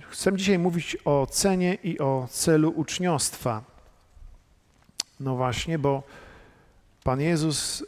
Chcę dzisiaj mówić o cenie i o celu uczniostwa. No właśnie, bo Pan Jezus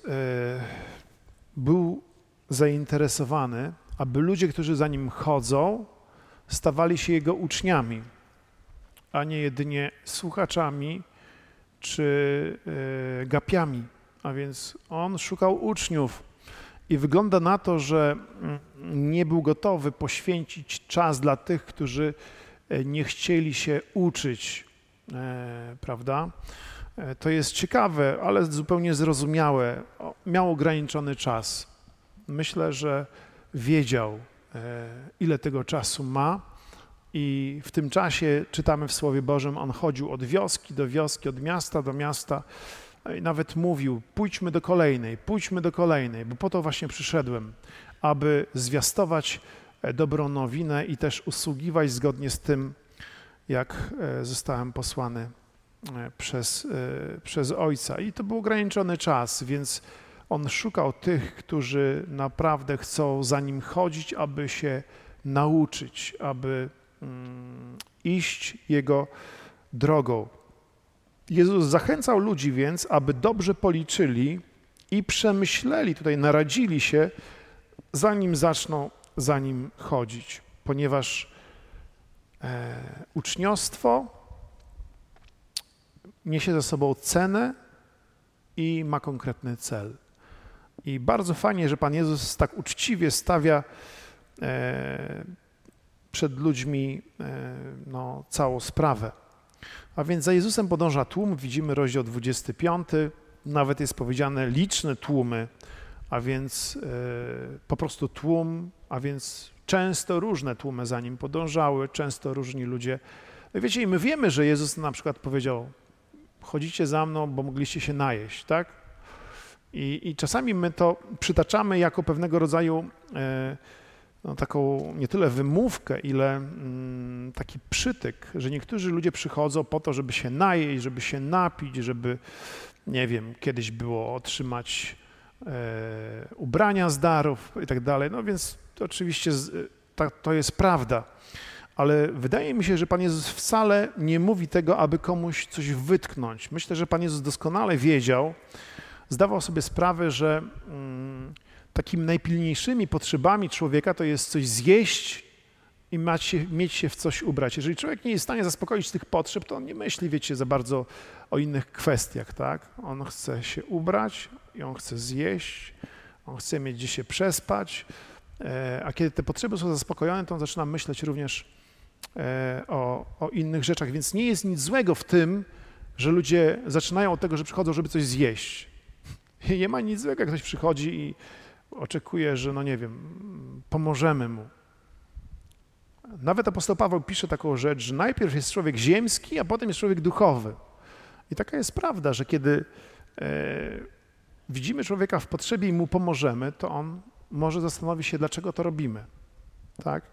był zainteresowany, aby ludzie, którzy za Nim chodzą, stawali się Jego uczniami, a nie jedynie słuchaczami czy gapiami. A więc On szukał uczniów i wygląda na to, że nie był gotowy poświęcić czas dla tych, którzy nie chcieli się uczyć, prawda? To jest ciekawe, ale zupełnie zrozumiałe. Miał ograniczony czas. Myślę, że wiedział, ile tego czasu ma i w tym czasie, czytamy w Słowie Bożym, on chodził od wioski do wioski, od miasta do miasta i nawet mówił, pójdźmy do kolejnej, bo po to właśnie przyszedłem, aby zwiastować dobrą nowinę i też usługiwać zgodnie z tym, jak zostałem posłany przez Ojca. I to był ograniczony czas, więc on szukał tych, którzy naprawdę chcą za Nim chodzić, aby się nauczyć, aby iść Jego drogą. Jezus zachęcał ludzi więc, aby dobrze policzyli i przemyśleli, tutaj naradzili się, zanim zaczną za Nim chodzić, ponieważ uczniostwo niesie ze sobą cenę i ma konkretny cel. I bardzo fajnie, że Pan Jezus tak uczciwie stawia przed ludźmi całą sprawę. A więc za Jezusem podąża tłum, widzimy rozdział 25, nawet jest powiedziane liczne tłumy, a więc po prostu tłum, a więc często różne tłumy za Nim podążały, często różni ludzie. Wiecie, i my wiemy, że Jezus na przykład powiedział, chodzicie za mną, bo mogliście się najeść, tak? I czasami my to przytaczamy jako pewnego rodzaju taką nie tyle wymówkę, ile taki przytyk, że niektórzy ludzie przychodzą po to, żeby się najeść, żeby się napić, żeby, nie wiem, kiedyś było otrzymać ubrania z darów i tak dalej. No więc to oczywiście to jest prawda. Ale wydaje mi się, że Pan Jezus wcale nie mówi tego, aby komuś coś wytknąć. Myślę, że Pan Jezus doskonale wiedział, zdawał sobie sprawę, że takimi najpilniejszymi potrzebami człowieka to jest coś zjeść i mieć się w coś ubrać. Jeżeli człowiek nie jest w stanie zaspokoić tych potrzeb, to on nie myśli, wiecie, za bardzo o innych kwestiach, tak? On chce się ubrać i on chce zjeść, on chce mieć gdzie się przespać, a kiedy te potrzeby są zaspokojone, to on zaczyna myśleć również o innych rzeczach, więc nie jest nic złego w tym, że ludzie zaczynają od tego, że przychodzą, żeby coś zjeść. I nie ma nic złego, jak ktoś przychodzi i oczekuje, że, no nie wiem, pomożemy mu. Nawet apostoł Paweł pisze taką rzecz, że najpierw jest człowiek ziemski, a potem jest człowiek duchowy. I taka jest prawda, że kiedy widzimy człowieka w potrzebie i mu pomożemy, to on może zastanowi się, dlaczego to robimy. Tak?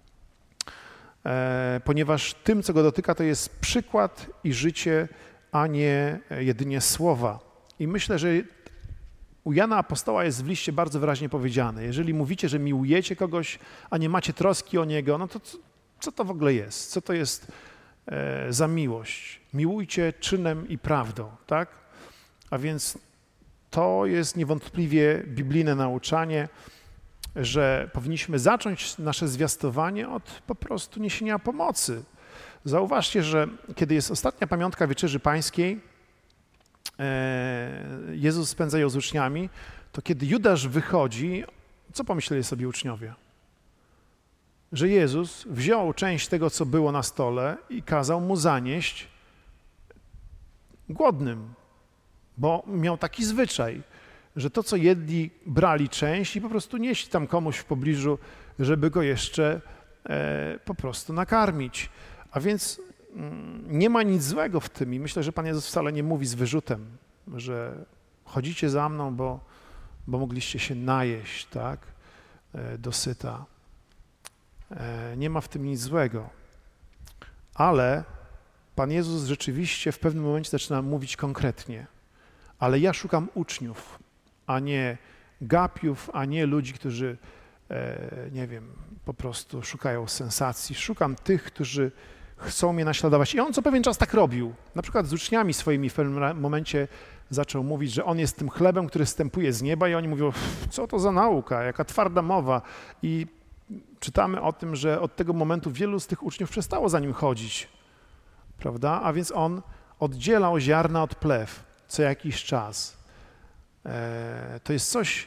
Ponieważ tym, co go dotyka, to jest przykład i życie, a nie jedynie słowa. I myślę, że u Jana Apostoła jest w liście bardzo wyraźnie powiedziane. Jeżeli mówicie, że miłujecie kogoś, a nie macie troski o niego, no to co to w ogóle jest? Co to jest za miłość? Miłujcie czynem i prawdą, tak? A więc to jest niewątpliwie biblijne nauczanie, że powinniśmy zacząć nasze zwiastowanie od po prostu niesienia pomocy. Zauważcie, że kiedy jest ostatnia pamiątka Wieczerzy Pańskiej, Jezus spędza ją z uczniami, to kiedy Judasz wychodzi, co pomyśleli sobie uczniowie? Że Jezus wziął część tego, co było na stole i kazał mu zanieść głodnym, bo miał taki zwyczaj, że to, co jedli, brali część i po prostu nieśli tam komuś w pobliżu, żeby go jeszcze po prostu nakarmić. A więc nie ma nic złego w tym i myślę, że Pan Jezus wcale nie mówi z wyrzutem, że chodzicie za mną, bo mogliście się najeść, tak, dosyta. Nie ma w tym nic złego. Ale Pan Jezus rzeczywiście w pewnym momencie zaczyna mówić konkretnie. Ale ja szukam uczniów, a nie gapiów, a nie ludzi, którzy nie wiem, po prostu szukają sensacji. Szukam tych, którzy chcą mnie naśladować. I on co pewien czas tak robił. Na przykład z uczniami swoimi w pewnym momencie zaczął mówić, że on jest tym chlebem, który zstępuje z nieba i oni mówią, co to za nauka, jaka twarda mowa. I czytamy o tym, że od tego momentu wielu z tych uczniów przestało za nim chodzić, prawda? A więc on oddzielał ziarna od plew co jakiś czas. To jest coś,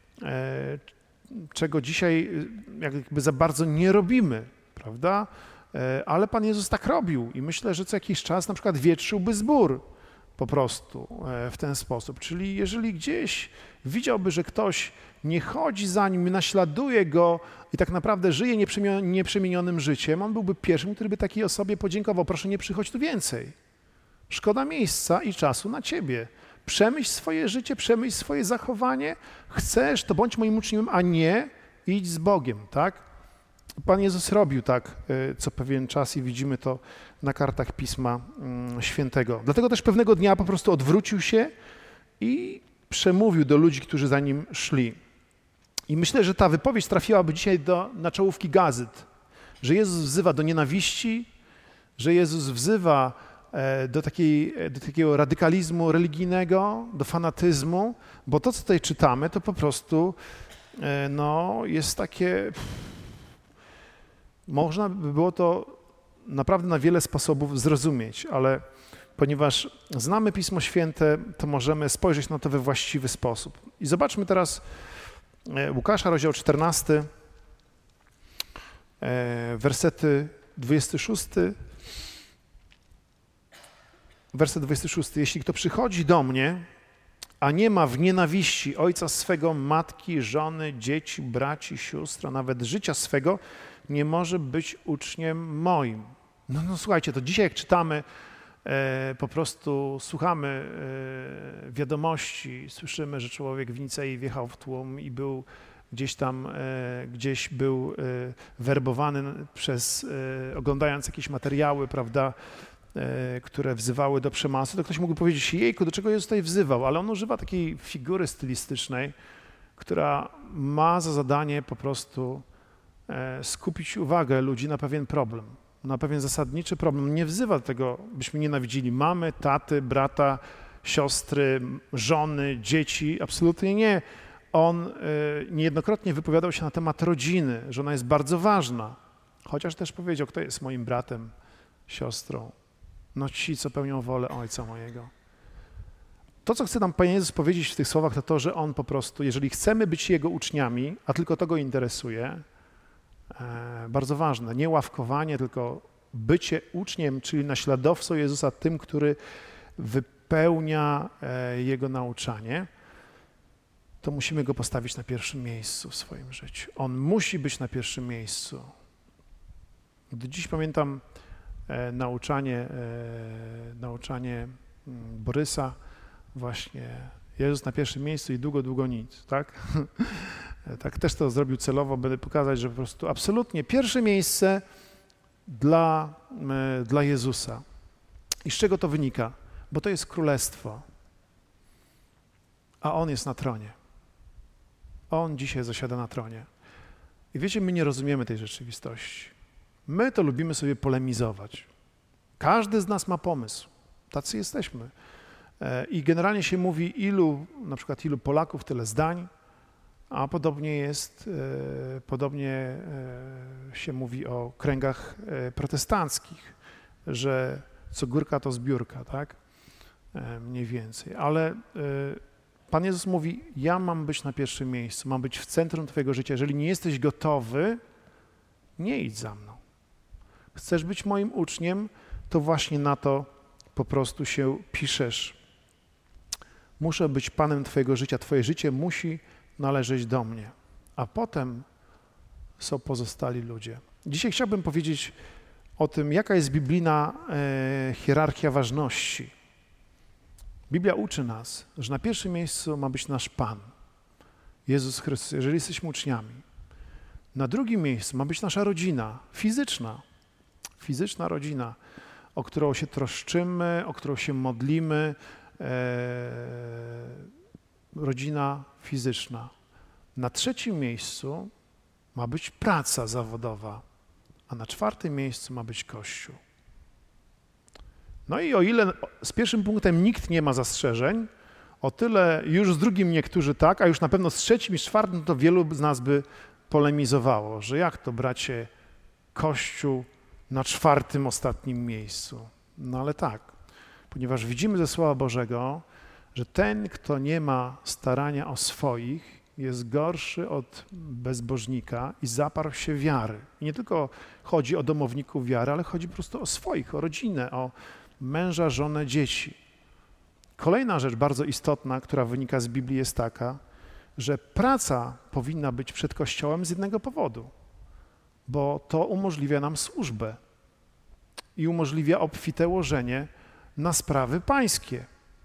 czego dzisiaj jakby za bardzo nie robimy, prawda? Ale Pan Jezus tak robił i myślę, że co jakiś czas na przykład wietrzyłby zbór po prostu w ten sposób. Czyli jeżeli gdzieś widziałby, że ktoś nie chodzi za nim, naśladuje go i tak naprawdę żyje nieprzemienionym życiem, on byłby pierwszym, który by takiej osobie podziękował. Proszę, nie przychodź tu więcej. Szkoda miejsca i czasu na ciebie. Przemyśl swoje życie, przemyśl swoje zachowanie. Chcesz, to bądź moim uczniem, a nie idź z Bogiem, tak? Pan Jezus robił tak co pewien czas i widzimy to na kartach Pisma Świętego. Dlatego też pewnego dnia po prostu odwrócił się i przemówił do ludzi, którzy za nim szli. I myślę, że ta wypowiedź trafiłaby dzisiaj na czołówki gazet, że Jezus wzywa do nienawiści, że Jezus wzywa do takiego radykalizmu religijnego, do fanatyzmu, bo to, co tutaj czytamy, to po prostu jest takie... Można by było to naprawdę na wiele sposobów zrozumieć, ale ponieważ znamy Pismo Święte, to możemy spojrzeć na to we właściwy sposób. I zobaczmy teraz Łukasza, rozdział 14, wersety 26. Werset 26. Jeśli kto przychodzi do mnie, a nie ma w nienawiści ojca swego, matki, żony, dzieci, braci, sióstr, a nawet życia swego, nie może być uczniem moim. No słuchajcie, to dzisiaj jak czytamy, po prostu słuchamy wiadomości, słyszymy, że człowiek w Nicei wjechał w tłum i był gdzieś był werbowany oglądając jakieś materiały, prawda, które wzywały do przemasu, to ktoś mógłby powiedzieć, jejku, do czego Jezus tutaj wzywał? Ale on używa takiej figury stylistycznej, która ma za zadanie po prostu skupić uwagę ludzi na pewien problem, na pewien zasadniczy problem. Nie wzywa do tego, byśmy nienawidzili mamy, taty, brata, siostry, żony, dzieci. Absolutnie nie. On niejednokrotnie wypowiadał się na temat rodziny, że ona jest bardzo ważna. Chociaż też powiedział, kto jest moim bratem, siostrą. No ci, co pełnią wolę Ojca mojego. To, co chce nam Pan Jezus powiedzieć w tych słowach, to to, że On po prostu, jeżeli chcemy być Jego uczniami, a tylko to Go interesuje, bardzo ważne, nie ławkowanie, tylko bycie uczniem, czyli naśladowcą Jezusa, tym, który wypełnia Jego nauczanie, to musimy Go postawić na pierwszym miejscu w swoim życiu. On musi być na pierwszym miejscu. Do dziś pamiętam nauczanie Borysa, właśnie Jezus na pierwszym miejscu i długo, długo nic, tak? Tak też to zrobił celowo, by pokazać, że po prostu absolutnie pierwsze miejsce dla Jezusa. I z czego to wynika? Bo to jest królestwo, a On jest na tronie. On dzisiaj zasiada na tronie. I wiecie, my nie rozumiemy tej rzeczywistości. My to lubimy sobie polemizować. Każdy z nas ma pomysł. Tacy jesteśmy. I generalnie się mówi, na przykład ilu Polaków, tyle zdań, a podobnie się mówi o kręgach protestanckich, że co górka to zbiórka, tak? Mniej więcej. Ale Pan Jezus mówi, ja mam być na pierwszym miejscu, mam być w centrum twojego życia. Jeżeli nie jesteś gotowy, nie idź za mną. Chcesz być moim uczniem, to właśnie na to po prostu się piszesz. Muszę być Panem twojego życia, twoje życie musi należeć do mnie, a potem są pozostali ludzie. Dzisiaj chciałbym powiedzieć o tym, jaka jest biblijna hierarchia ważności. Biblia uczy nas, że na pierwszym miejscu ma być nasz Pan, Jezus Chrystus, jeżeli jesteśmy uczniami. Na drugim miejscu ma być nasza rodzina, fizyczna rodzina, o którą się troszczymy, o którą się modlimy, rodzina fizyczna. Na trzecim miejscu ma być praca zawodowa, a na 4. miejscu ma być Kościół. No i o ile z pierwszym punktem nikt nie ma zastrzeżeń, o tyle już z drugim niektórzy tak, a już na pewno z 3. i 4. to wielu z nas by polemizowało, że jak to, bracie, Kościół na 4. ostatnim miejscu. No ale tak, ponieważ widzimy ze Słowa Bożego, że ten, kto nie ma starania o swoich, jest gorszy od bezbożnika i zaparł się wiary. I nie tylko chodzi o domowników wiary, ale chodzi po prostu o swoich, o rodzinę, o męża, żonę, dzieci. Kolejna rzecz bardzo istotna, która wynika z Biblii, jest taka, że praca powinna być przed Kościołem z jednego powodu, bo to umożliwia nam służbę i umożliwia obfite łożenie na sprawy pańskie.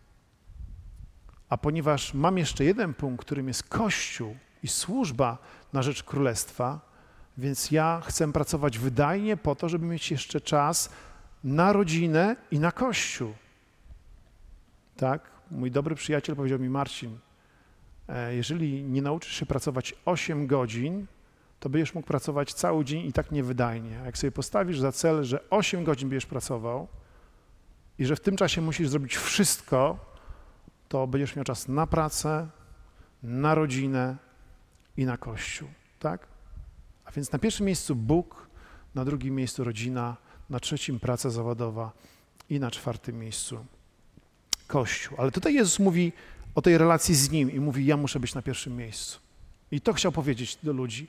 A ponieważ mam jeszcze jeden punkt, którym jest Kościół i służba na rzecz Królestwa, więc ja chcę pracować wydajnie po to, żeby mieć jeszcze czas na rodzinę i na Kościół. Tak? Mój dobry przyjaciel powiedział mi: Marcin, jeżeli nie nauczysz się pracować 8 godzin, to będziesz mógł pracować cały dzień i tak niewydajnie. A jak sobie postawisz za cel, że 8 godzin będziesz pracował i że w tym czasie musisz zrobić wszystko, to będziesz miał czas na pracę, na rodzinę i na Kościół. Tak? A więc na pierwszym miejscu Bóg, na drugim miejscu rodzina, na 3. praca zawodowa i na 4. miejscu Kościół. Ale tutaj Jezus mówi o tej relacji z Nim i mówi: ja muszę być na pierwszym miejscu. I to chciał powiedzieć do ludzi,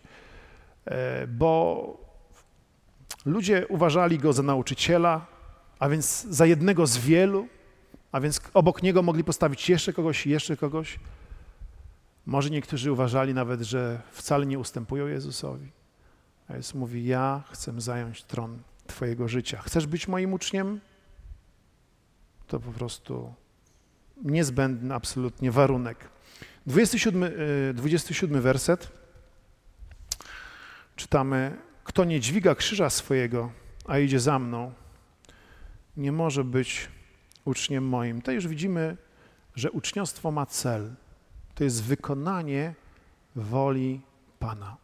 bo ludzie uważali Go za nauczyciela, a więc za jednego z wielu, a więc obok Niego mogli postawić jeszcze kogoś. Może niektórzy uważali nawet, że wcale nie ustępują Jezusowi. A Jezus mówi: ja chcę zająć tron Twojego życia. Chcesz być moim uczniem? To po prostu niezbędny absolutnie warunek. 27 werset. Czytamy: kto nie dźwiga krzyża swojego, a idzie za mną, nie może być uczniem moim. Tutaj już widzimy, że uczniostwo ma cel. To jest wykonanie woli Pana.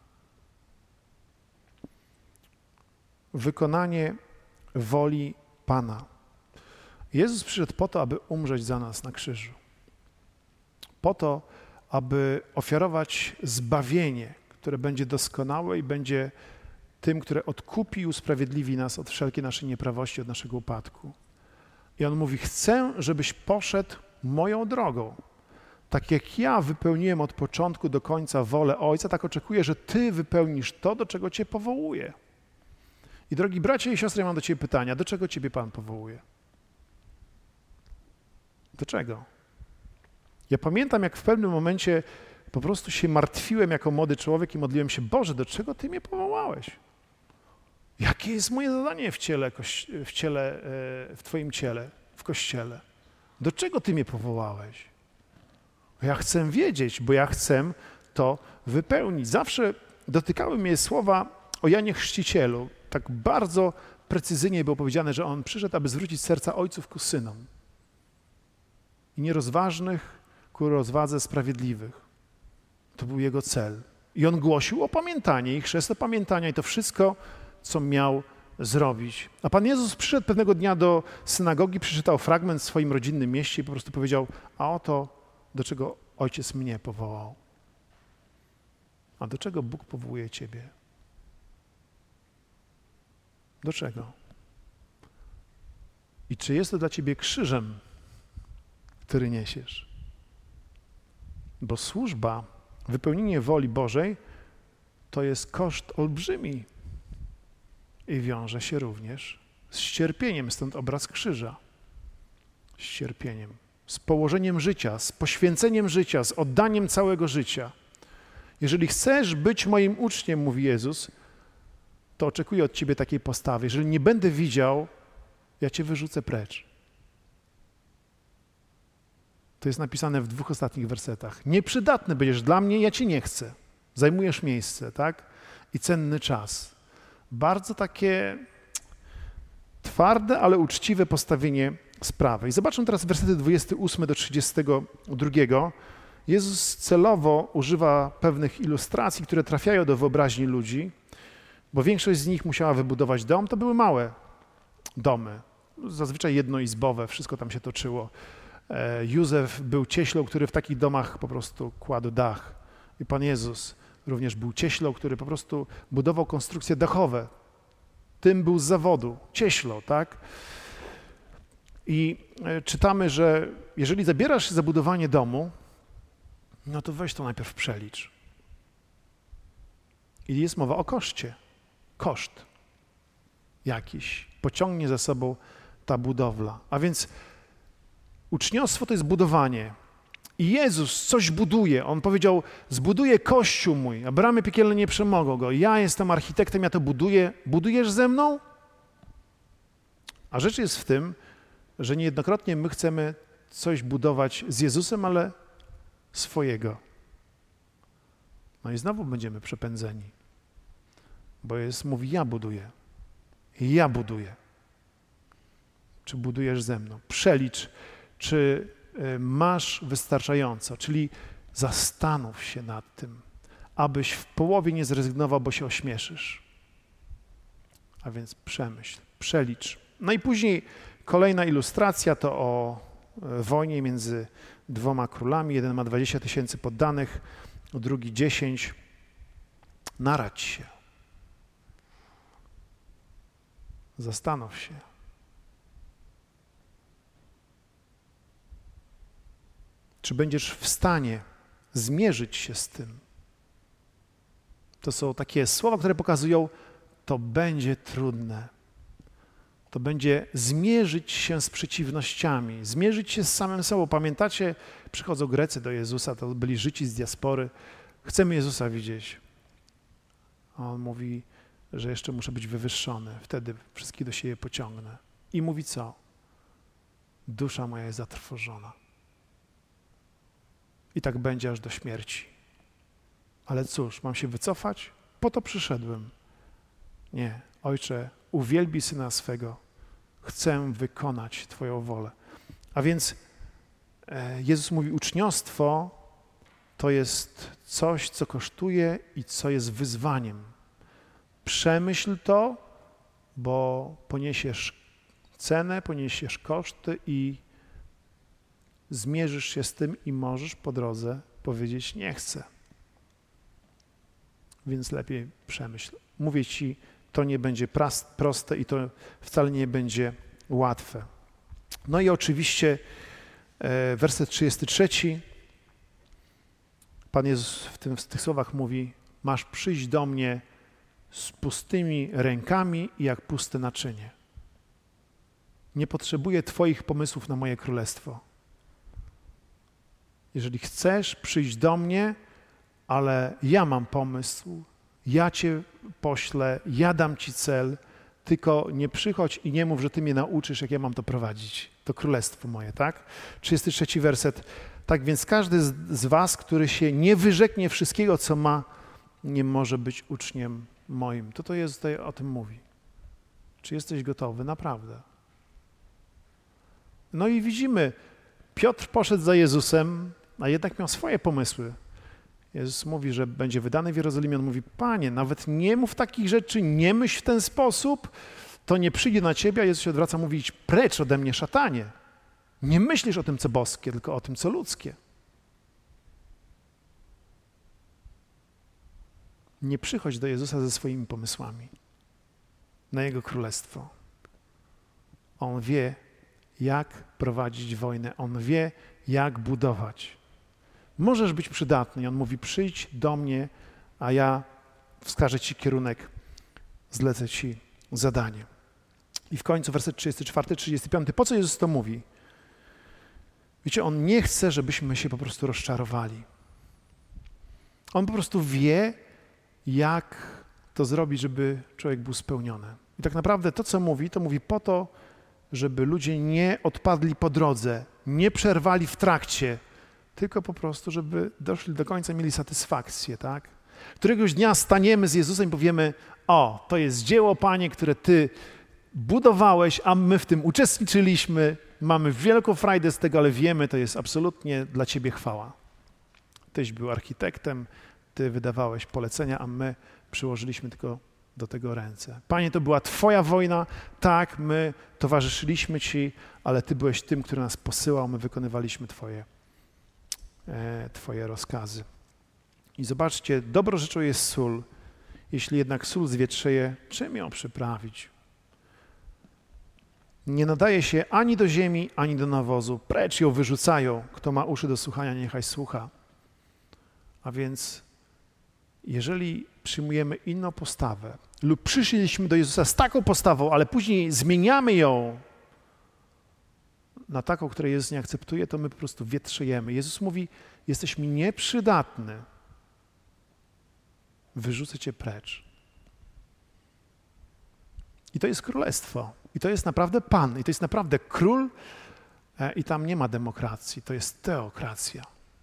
Wykonanie woli Pana. Jezus przyszedł po to, aby umrzeć za nas na krzyżu. Po to, aby ofiarować zbawienie, które będzie doskonałe i będzie tym, które odkupi i usprawiedliwi nas od wszelkiej naszej nieprawości, od naszego upadku. I On mówi: chcę, żebyś poszedł moją drogą. Tak jak ja wypełniłem od początku do końca wolę Ojca, tak oczekuję, że Ty wypełnisz to, do czego Cię powołuje. I drogi bracia i siostry, ja mam do Ciebie pytania. Do czego Ciebie Pan powołuje? Do czego? Ja pamiętam, jak w pewnym momencie po prostu się martwiłem jako młody człowiek i modliłem się: Boże, do czego Ty mnie powołałeś? Jakie jest moje zadanie w Twoim ciele, w Kościele? Do czego Ty mnie powołałeś? Ja chcę wiedzieć, bo ja chcę to wypełnić. Zawsze dotykały mnie słowa o Janie Chrzcicielu. Tak bardzo precyzyjnie było powiedziane, że on przyszedł, aby zwrócić serca ojców ku synom i nierozważnych ku rozwadze sprawiedliwych. To był jego cel. I on głosił opamiętanie i chrzest opamiętania i to wszystko, co miał zrobić. A Pan Jezus przyszedł pewnego dnia do synagogi, przeczytał fragment w swoim rodzinnym mieście i po prostu powiedział: a oto do czego Ojciec mnie powołał. A do czego Bóg powołuje Ciebie? Do czego? I czy jest to dla Ciebie krzyżem, który niesiesz? Bo służba, wypełnienie woli Bożej to jest koszt olbrzymi i wiąże się również z cierpieniem, stąd obraz krzyża. Z cierpieniem, z położeniem życia, z poświęceniem życia, z oddaniem całego życia. Jeżeli chcesz być moim uczniem, mówi Jezus, to oczekuję od Ciebie takiej postawy. Jeżeli nie będę widział, ja Cię wyrzucę precz. To jest napisane w 2 ostatnich wersetach. Nieprzydatny będziesz dla mnie, ja Cię nie chcę. Zajmujesz miejsce, tak? I cenny czas. Bardzo takie twarde, ale uczciwe postawienie sprawy. I zobaczmy teraz wersety 28 do 32. Jezus celowo używa pewnych ilustracji, które trafiają do wyobraźni ludzi, bo większość z nich musiała wybudować dom. To były małe domy, zazwyczaj jednoizbowe, wszystko tam się toczyło. Józef był cieślą, który w takich domach po prostu kładł dach. I Pan Jezus również był cieślą, który po prostu budował konstrukcje dachowe. Tym był z zawodu, cieślą, tak? I czytamy, że jeżeli zabierasz się za budowanie domu, no to weź to najpierw przelicz. I jest mowa o koszcie. Koszt jakiś pociągnie za sobą ta budowla. A więc uczniostwo to jest budowanie. I Jezus coś buduje. On powiedział, zbuduję Kościół mój, a bramy piekielne nie przemogą go. Ja jestem architektem, ja to buduję. Budujesz ze mną? A rzecz jest w tym, że niejednokrotnie my chcemy coś budować z Jezusem, ale swojego. No i znowu będziemy przepędzeni. Bo Jezus mówi, ja buduję. Ja buduję. Czy budujesz ze mną? Przelicz, czy masz wystarczająco, czyli zastanów się nad tym, abyś w połowie nie zrezygnował, bo się ośmieszysz. A więc przemyśl, przelicz. No i później kolejna ilustracja to o wojnie między dwoma królami. Jeden ma 20 000 poddanych, drugi 10. Naradź się. Zastanów się. Czy będziesz w stanie zmierzyć się z tym? To są takie słowa, które pokazują, to będzie trudne. To będzie zmierzyć się z przeciwnościami, zmierzyć się z samym sobą. Pamiętacie, przychodzą Grecy do Jezusa, to byli Żydzi z diaspory. Chcemy Jezusa widzieć. A on mówi, że jeszcze muszę być wywyższony. Wtedy wszystkich do siebie pociągnę. I mówi co? Dusza moja jest zatrwożona. I tak będzie aż do śmierci. Ale cóż, mam się wycofać? Po to przyszedłem. Nie, Ojcze, uwielbij Syna swego. Chcę wykonać Twoją wolę. A więc Jezus mówi, uczniostwo to jest coś, co kosztuje i co jest wyzwaniem. Przemyśl to, bo poniesiesz cenę, poniesiesz koszty i zmierzysz się z tym i możesz po drodze powiedzieć, nie chcę. Więc lepiej przemyśl. Mówię Ci, to nie będzie proste i to wcale nie będzie łatwe. No i oczywiście werset 33. Pan Jezus w tych słowach mówi, masz przyjść do mnie z pustymi rękami i jak puste naczynie. Nie potrzebuję Twoich pomysłów na moje królestwo. Jeżeli chcesz przyjść do mnie, ale ja mam pomysł, ja Cię poślę, ja dam Ci cel, tylko nie przychodź i nie mów, że Ty mnie nauczysz, jak ja mam to prowadzić. To królestwo moje, tak? 33 werset. Tak więc każdy z was, który się nie wyrzeknie wszystkiego, co ma, nie może być uczniem moim. To Jezus tutaj o tym mówi. Czy jesteś gotowy? Naprawdę. No i widzimy, Piotr poszedł za Jezusem, a jednak miał swoje pomysły. Jezus mówi, że będzie wydany w Jerozolimie. On mówi, Panie, nawet nie mów takich rzeczy, nie myśl w ten sposób, to nie przyjdzie na ciebie. A Jezus się odwraca, mówi, idź precz ode mnie, szatanie. Nie myślisz o tym, co boskie, tylko o tym, co ludzkie. Nie przychodź do Jezusa ze swoimi pomysłami na Jego królestwo. On wie, jak prowadzić wojnę. On wie, jak budować. Możesz być przydatny. I on mówi, przyjdź do mnie, a ja wskażę ci kierunek, zlecę ci zadanie. I w końcu werset 34, 35. Po co Jezus to mówi? Wiecie, On nie chce, żebyśmy się po prostu rozczarowali. On po prostu wie, jak to zrobić, żeby człowiek był spełniony. I tak naprawdę to, co mówi, to mówi po to, żeby ludzie nie odpadli po drodze, nie przerwali w trakcie, tylko po prostu, żeby doszli do końca, mieli satysfakcję, tak? Któregoś dnia staniemy z Jezusem i powiemy, o, to jest dzieło, Panie, które Ty budowałeś, a my w tym uczestniczyliśmy, mamy wielką frajdę z tego, ale wiemy, to jest absolutnie dla Ciebie chwała. Tyś był architektem, Ty wydawałeś polecenia, a my przyłożyliśmy tylko do tego ręce. Panie, to była Twoja wojna, tak, my towarzyszyliśmy Ci, ale Ty byłeś tym, który nas posyłał, my wykonywaliśmy Twoje rozkazy. I zobaczcie, dobrą rzeczą jest sól. Jeśli jednak sól zwietrzeje, czym ją przyprawić? Nie nadaje się ani do ziemi, ani do nawozu. Precz ją wyrzucają. Kto ma uszy do słuchania, niechaj słucha. A więc jeżeli przyjmujemy inną postawę lub przyszliśmy do Jezusa z taką postawą, ale później zmieniamy ją na taką, której Jezus nie akceptuje, to my po prostu wietrzejemy. Jezus mówi, jesteś mi nieprzydatny. Wyrzucę cię precz. I to jest królestwo. I to jest naprawdę Pan. I to jest naprawdę król. I tam nie ma demokracji. To jest teokracja.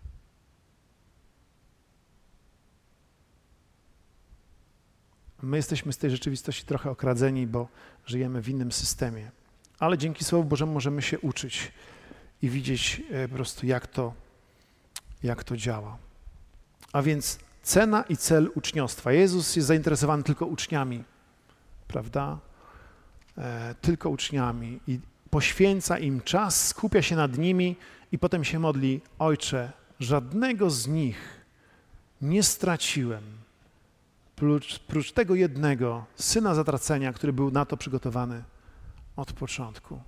My jesteśmy z tej rzeczywistości trochę okradzeni, bo żyjemy w innym systemie. Ale dzięki Słowu Bożemu możemy się uczyć i widzieć po prostu, jak to działa. A więc cena i cel uczniostwa. Jezus jest zainteresowany tylko uczniami, prawda? Tylko uczniami i poświęca im czas, skupia się nad nimi i potem się modli: Ojcze, żadnego z nich nie straciłem, prócz tego jednego, syna zatracenia, który był na to przygotowany od początku.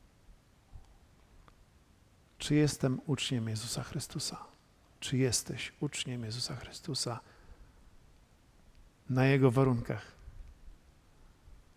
Czy jestem uczniem Jezusa Chrystusa? Czy jesteś uczniem Jezusa Chrystusa na Jego warunkach?